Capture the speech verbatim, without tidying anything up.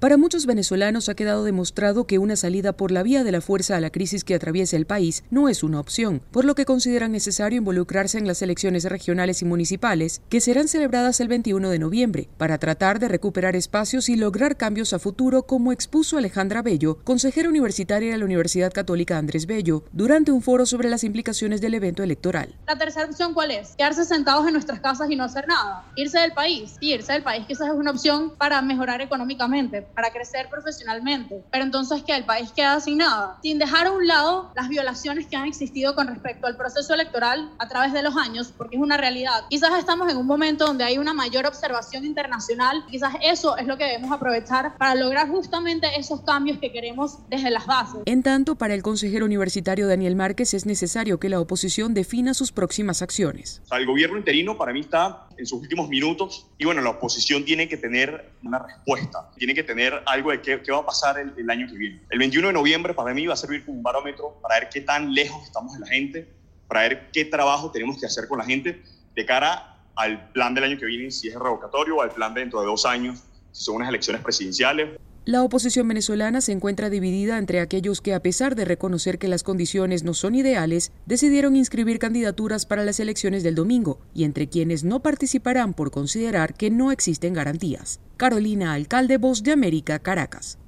Para muchos venezolanos ha quedado demostrado que una salida por la vía de la fuerza a la crisis que atraviesa el país no es una opción, por lo que consideran necesario involucrarse en las elecciones regionales y municipales que serán celebradas el veintiuno de noviembre, para tratar de recuperar espacios y lograr cambios a futuro, como expuso Alejandra Bello, consejera universitaria de la Universidad Católica Andrés Bello, durante un foro sobre las implicaciones del evento electoral. La tercera opción, ¿cuál es? Quedarse sentados en nuestras casas y no hacer nada. Irse del país. Sí, irse del país quizás es una opción para mejorar económicamente, para crecer profesionalmente, pero entonces que el país queda sin nada, sin dejar a un lado las violaciones que han existido con respecto al proceso electoral a través de los años, porque es una realidad. Quizás estamos en un momento donde hay una mayor observación internacional, quizás eso es lo que debemos aprovechar para lograr justamente esos cambios que queremos desde las bases. En tanto, para el consejero universitario Daniel Márquez es necesario que la oposición defina sus próximas acciones. O sea, el gobierno interino para mí está en sus últimos minutos y bueno, la oposición tiene que tener una respuesta, tiene que tener algo de qué, qué va a pasar el, el año que viene. El veintiuno de noviembre para mí va a servir como un barómetro para ver qué tan lejos estamos de la gente, para ver qué trabajo tenemos que hacer con la gente de cara al plan del año que viene, si es revocatorio, o al plan de dentro de dos años, si son unas elecciones presidenciales. La oposición venezolana se encuentra dividida entre aquellos que, a pesar de reconocer que las condiciones no son ideales, decidieron inscribir candidaturas para las elecciones del domingo, y entre quienes no participarán por considerar que no existen garantías. Carolina Alcalde, Voz de América, Caracas.